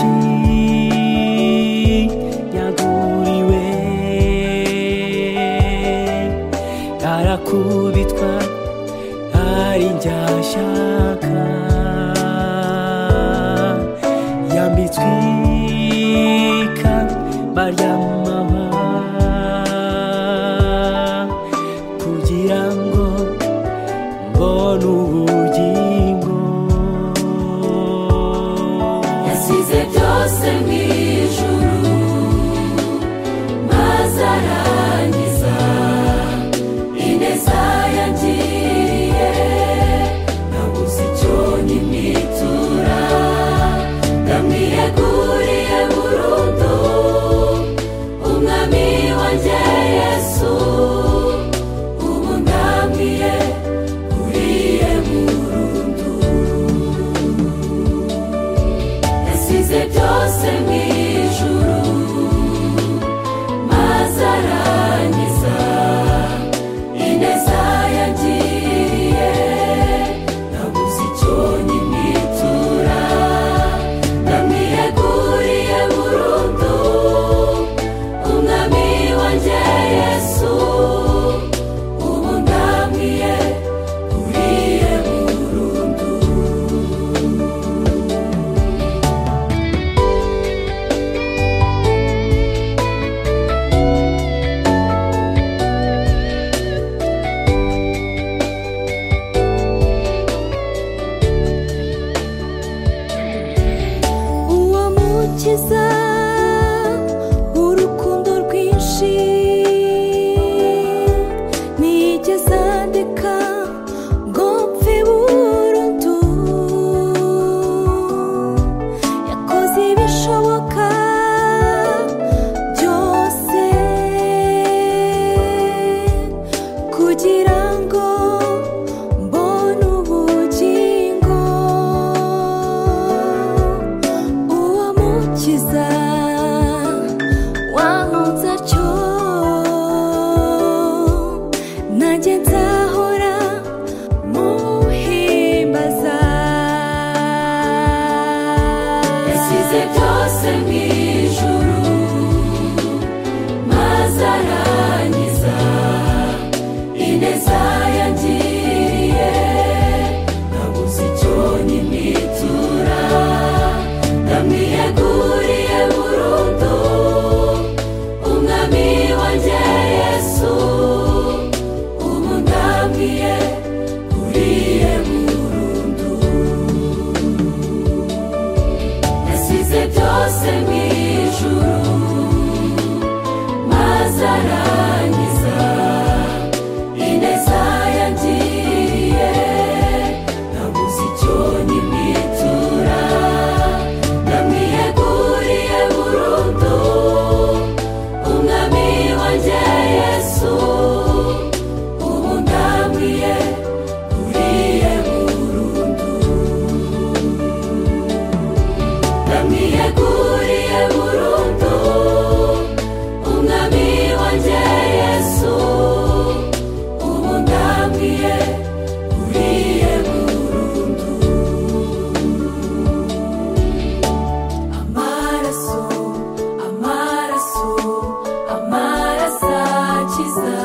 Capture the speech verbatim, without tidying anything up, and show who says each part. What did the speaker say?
Speaker 1: yashinyaguriwe, arakubitwa ari njyashyaka, yambitswe ikamba ry'amahwa kugira ngo mbone ubugingo.
Speaker 2: Yasize byose mu ijuru maze arangiza ineza yangiriye, nabuze icyo nyimitura, ndamwiyeguriye burundu umwami wanjye Yesu, ubu ndamwiyeguriye burundu. Yasize byose mu ijuru maze arangiza ineza yangiriye, nabuze icyo nyimitura, ndamwiyeguriye burundu umwami wanjye Yesu, ubu ndamwiyeguriye burundu.
Speaker 3: Uwo mukiza w'urukundo rwinshi nigeze andeka ngo mpfe burundu, yakoze ibishoboka byose kugira ngo mbone ubugingo. Uwo mukiza wankunze atyo, nanjye nzahora muhimbaza.
Speaker 2: Yasize byose mu ijuru maze arangiza ineza yangiriye, nabuze icyo nyimitura, ndamwiyeguriye burundu umwami wanjye Yesu, ubu ndamwiyeguriye burundu. Yasize byose mu ijuru maze arangiza ineza yangiriye, nabuze icyo nyimitura, ndamwiyeguriye burundu umwami wanjye Yesu, ubu ndamwiyeguriye burundu, ndamwiyeguriye burundu umwami wanjye Yesu, ubu ndamwiyeguriye burundu. Amaraso, amaraso, amaraso akiza.